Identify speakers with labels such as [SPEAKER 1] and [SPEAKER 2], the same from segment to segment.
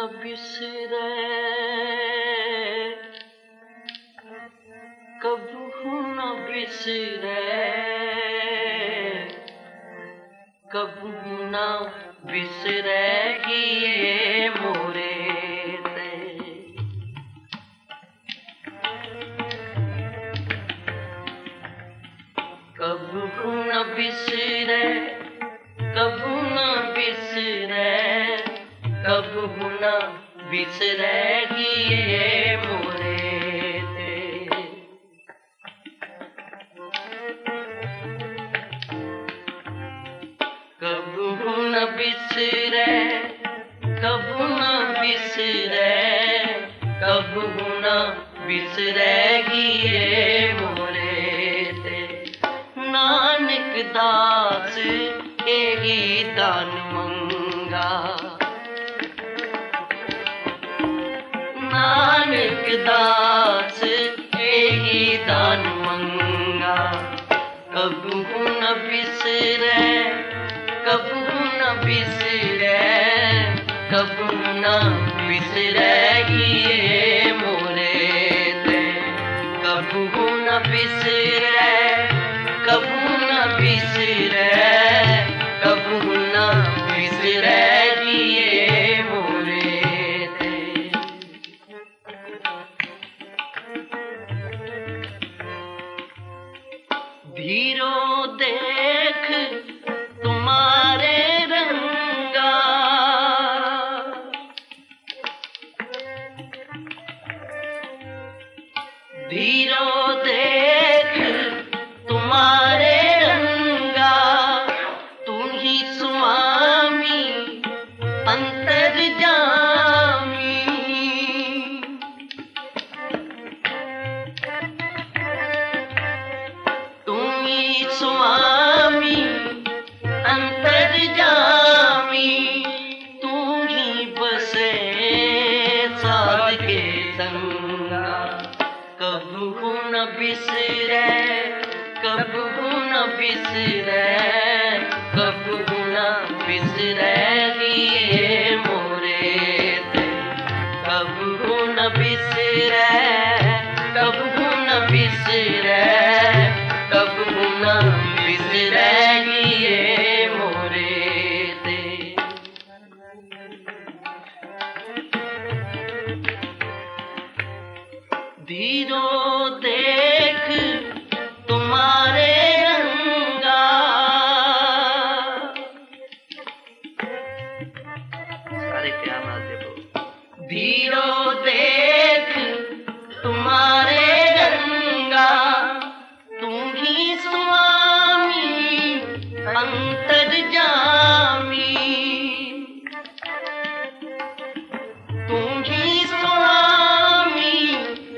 [SPEAKER 1] बिसरे कबहू न बिसरे कबहू न बिसरेगी ये मोरे कबहू न बिसरे कबहू न बिसरे कबहू न बिसरेगी ये मोरे कबहू न बिसरे कबहू न बिसरे कबहू न बिसरेगी ये मोरे नानक दास एही दान मंगा नानक दास एही दान मंगा कबहू न बिसरे कबहू न बिसरे कबहू न बिसरेगी ये मोरे कबहू न बिसरे कबहू न बिसरे कबहू न बिसरेगी ये मोरे धीरो देख तुम्हारे रंगा धीरो देख तुम्हारे रंगा तुम ही स्वामी अंतर्जामी तुम ही स्वामी अंतर्जामी तू ही बसे साध के संगा कबहू न बिसरे कबहू न बिसरे कबहू न बिसरेगी ये मोरे कबहू न बिसरे कबहू न बिसरे कबहू न बिसरेगी ये मोरे धीरो देख तुम्हारे रंगा अरे क्या ना देखो धीरो देख तुम्हारे रंगा तुम ही स्वामी अंतर्जामी तुम ही स्वामी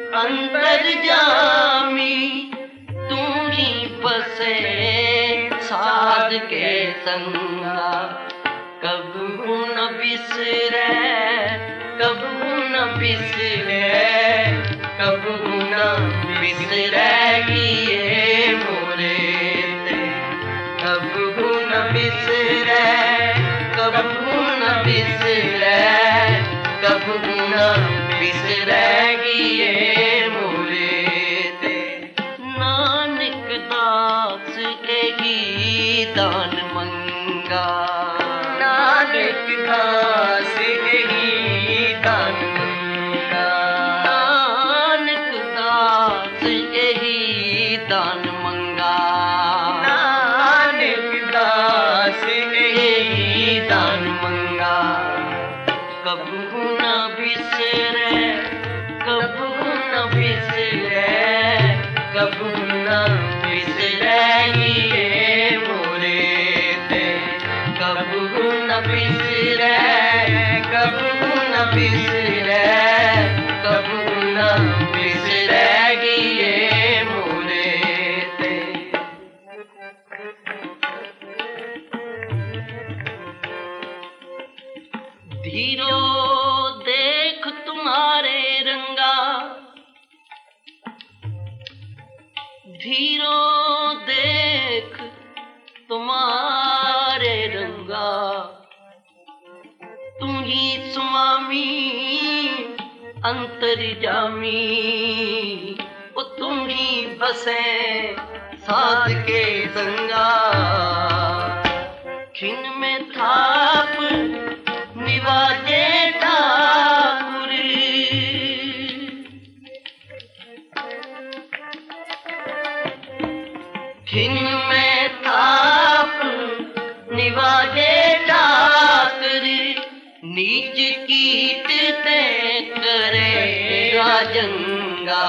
[SPEAKER 1] अंतर्जामी तू ही बसे साध के संगा कबहू न बिसरे कबहू न बिसरे कबहू न बिसरेगी ये मोरे कबहू न बिसरे कबहू न बिसरे कबहू न बिसरेगी ये मोरे नानक दास एही दान मंगा नानक दास एही दान मंगा नानक दास एही दान मंगा नानक दास एही दान मंगा कबहू न बिसरे कबहू न बिसरे कबहू न बिसरेगी ये मोरे कबहू न बिसरे कबहू न बिसरे कबहू न बिसरेगी ये मोरे धीरो देख तुम्हारे रंगा धीरो देख तुम्हारे रंगा तुम ही स्वामी अंतर्यामी, ओ तुम ही बसे साध के संगा। खिन में थाप निवाजे ठाकुर, खिन में थाप निवाजे ठाकुर, नीच कीट ते करे राजंगा।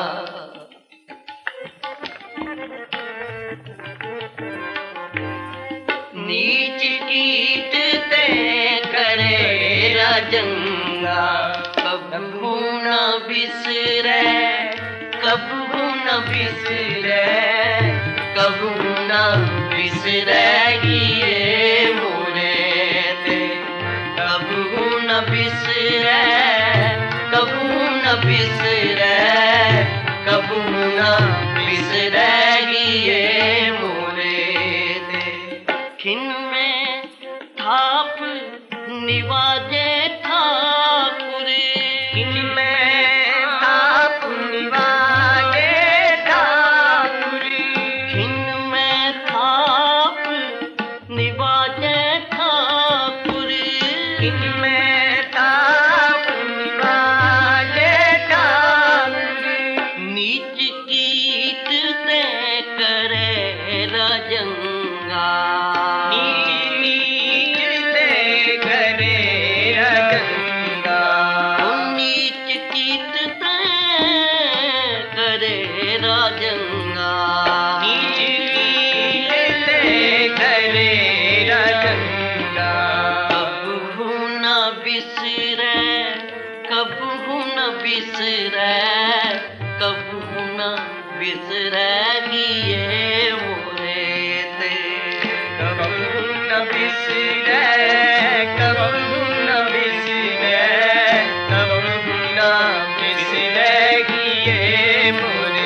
[SPEAKER 1] नीच कीट ते करे राजंगा। कबहू न बिसरे, कबहू न बिसरे, कबहू न बिसरेगी ये मोरे ते। कबहू न बिसरे, कबहू न बिसरे, कबहू न बिसरेगी ये मोरे ते। खिन में थाप निवाजे ठाकुर, खिन में थाप निवाजे ठाकुर, खिन में थाप निवाजे ठाकुर, खिन में थाप निवाजे ठाकुर, नीच कीट ते करे राजंगा। राजंगा नीच कीट ते करे राजंगा। कबहू न बिसरे, कबहू न बिसरे, कबहू न बिसरेगी ये मोरे ते। कबहू न बिसरे, कबहू न बिसरे, कबहू न बिसरेगी ये मोरे।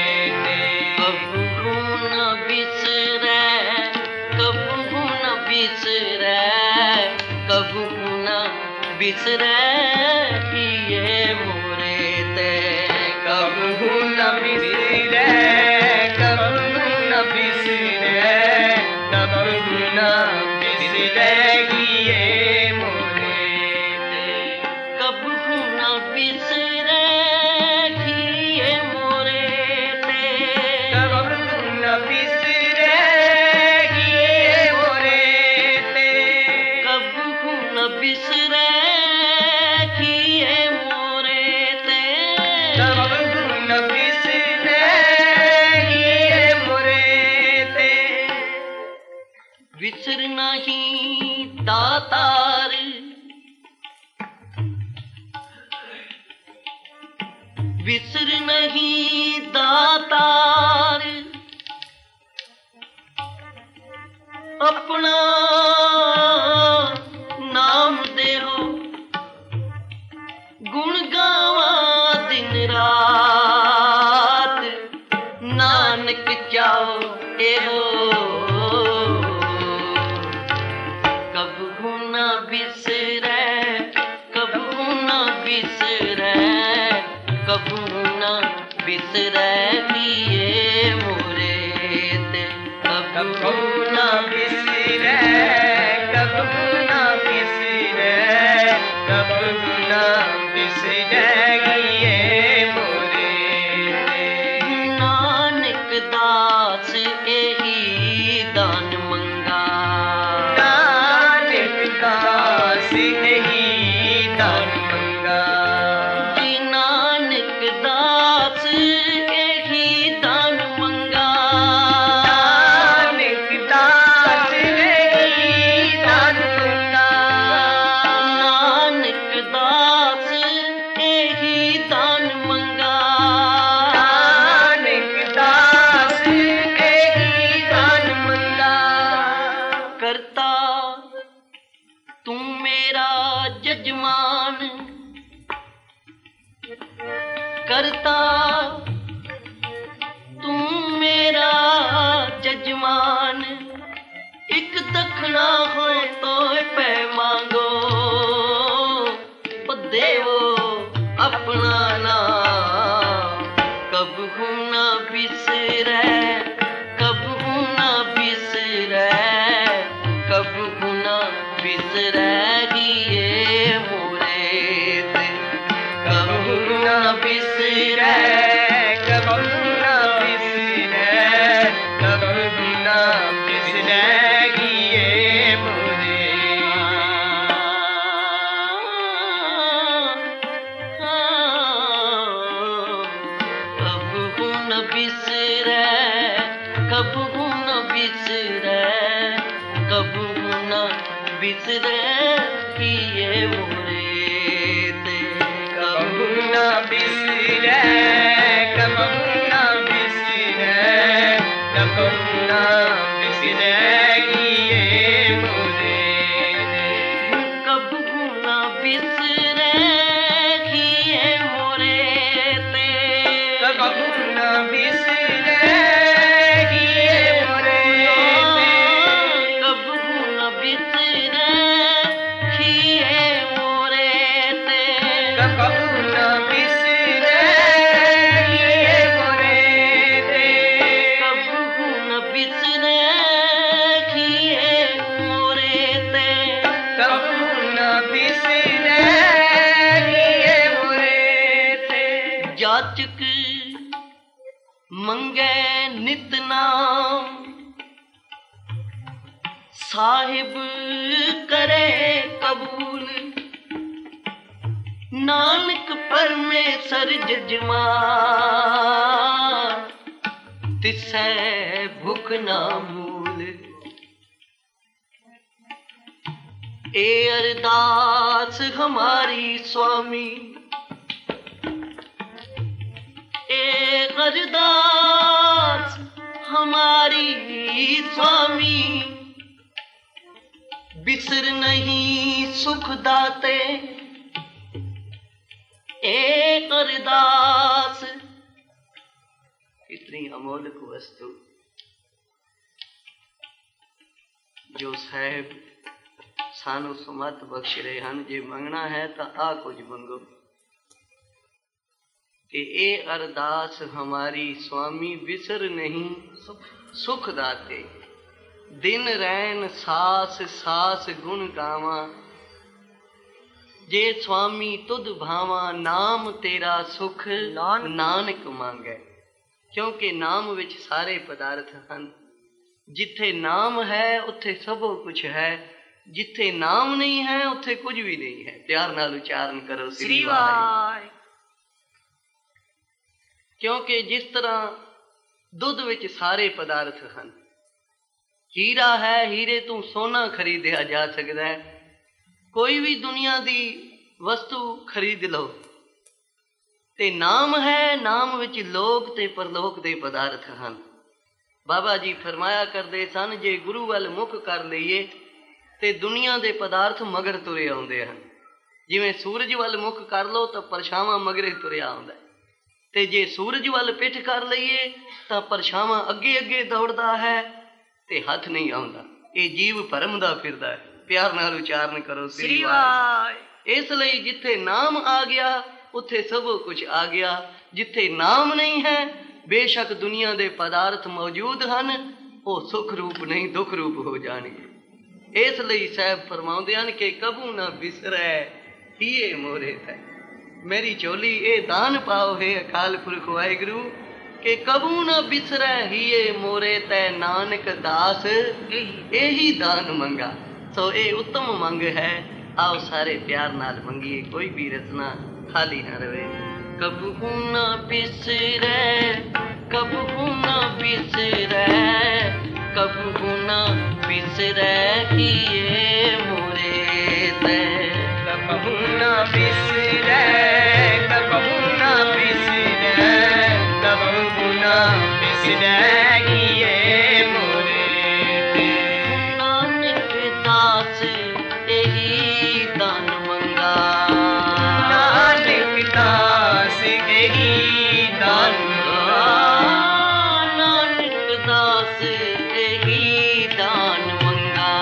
[SPEAKER 1] कबहू न बिसरे, कबहू न बिसरे, कबहू न बिसरेगी ये मोरे ते। कबहू न बिसरे, कबहू न बिसरे, कबहू न बिसरेगी ये मोरे ते। कबहू न बिसरेगी ये मोरे ते। कबहू न बिसरेगी ये मोरे ते। कबहू न बिसरेगी ये मोरे ते। कबहू न बिसरेगी ये मोरे ते। बिसर नहीं दातार, बिसर नहीं दातार, अपना नाम दे हो गुण गावा दिन रात। नानक चाहो एहो कबहू न बिसरे, कबहू न बिसरे, कबहू न बिसरेगी ये मोरे ते। कबहू न बिसरे, कबहू न बिसरे, कबहू न बिसरेगी ये मोरे ते। नानक दास एही दान मंगा, नानक दास एही दान मंगा। जी नानक दास एही दान मंगा, नानक दास एही दान मंगा। नानक दास एही दान मंगा, नानक दास एही दान मंगा। करता तू मेरा जजमान, करता तू मेरा जजमान। एक दखना हो तो पे मांगो, बिसरे किए मोरे ते कबू न बिसरे कबू न बिसरे कबू न बिसरे किए मोरे कबू न बिसरे किए मोरे ते कबू न बिसरे किए मोरे ते कबू न बिसरे किए मोरे ते कबू न बिसरे किए मोरे ते कबू न बिसरे किए मोरे ते कबू न बिसरे किए मोरे ते जाचक मंगे नित नाम साहिब करे कबूल नानक परमेसर जजमान तिसै भुख ना मूल ए अरदास हमारी स्वामी ए अरदास हमारी स्वामी बिसर नहीं सुख दाते एक अरदास इतनी अमोलक वस्तु जो साहेब सानू समत बख्श रहे हैं जे मंगना है तो आ कुछ मंगो कि ए अरदास हमारी स्वामी बिसर नहीं सुख दाते दिन रैन सास सास गुण गावा जे स्वामी तुद भावा नाम तेरा सुख नानक मांगे क्योंकि नाम विच सारे पदार्थ हैं जिथे नाम है उत्थे सब कुछ है जिथे नाम नहीं है उत्थे कुछ भी नहीं है प्यार नाल उच्चारण करो श्री वाहे क्योंकि जिस तरह दुध विच सारे पदार्थ हैं हीरा है हीरे तू सोना खरीदिया जा सकता है कोई भी दुनिया दी वस्तु खरीद लो ते नाम है नाम विच लोक ते परलोक दे पदार्थ हैं बाबा जी फरमाया करते सन जे गुरु वल मुख कर लईए ते दुनिया दे पदार्थ मगर तुरे आउंदे हैं जिवें सूरज वल मुख कर लो तो परछावां मगरे तुरिया आउंदा ते जे सूरज वल पिठ कर लईए तो परछावां अगे अगे दौड़दा है ते हाथ नहीं आउंदा ये जीव भरम दा फिरदा है प्यार नाल उच्चारण करो श्री वाहे इसलिए जिथे नाम आ गया उत्थे सब कुछ आ गया जिथे नाम नहीं है बेशक दुनिया दे पदार्थ मौजूद हैं वो सुख रूप नहीं दुख रूप हो जाएंगे इसलिए साहब फरमाउंदे हन कि कबू ना बिसरै हिए मोरे तै मेरी चोली ए दान पाओ हे अकाल पुरख वाहिगुरु कि कबू न बिसरै हिए मोरे तै नानक दास यही दान मंगा सो ये उत्तम मंग है आओ सारे प्यार नाल मंगिए कोई भी रचना खाली न रहे कबू न बिसरै कबू न बिसरै कबू न बिसरै हिए मोरे तै कबू न बिसरै कबू न बिसरै कबू न बिसरै हिए मोरे ते नानक दास यही दान मंगा नानक दास यही दान मंगा नानक दास यही दान मंगा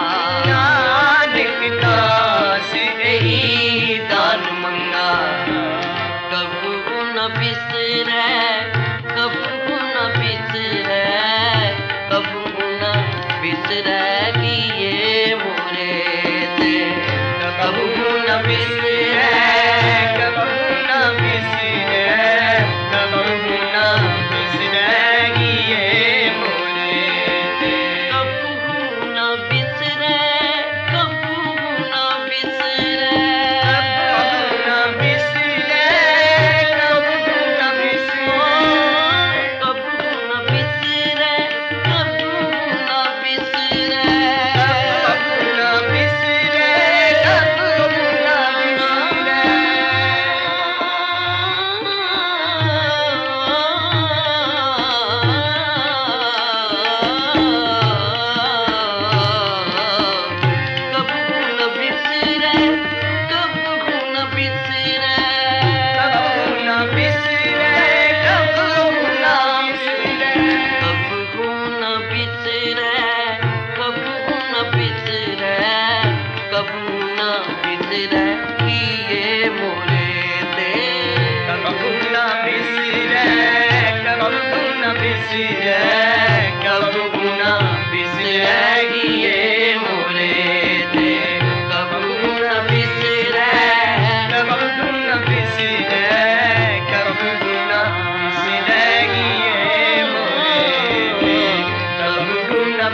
[SPEAKER 1] नानक दास यही दान मंगा कबू न बिसरै कबू न बिसरै कबू न बिसरै किए मोरे ते कबू न बिसरै कबू न बिसरै कबू न बिसरै किए मोरे ते कबू न बिसरै कबू न बिसरै कबू न बिसरै कबू न बिसरै कबू न बिसरै कबू न बिसरै कबू न बिसरै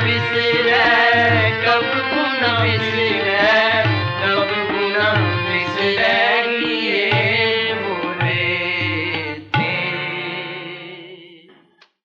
[SPEAKER 1] बिसरै, कब न बिसरै।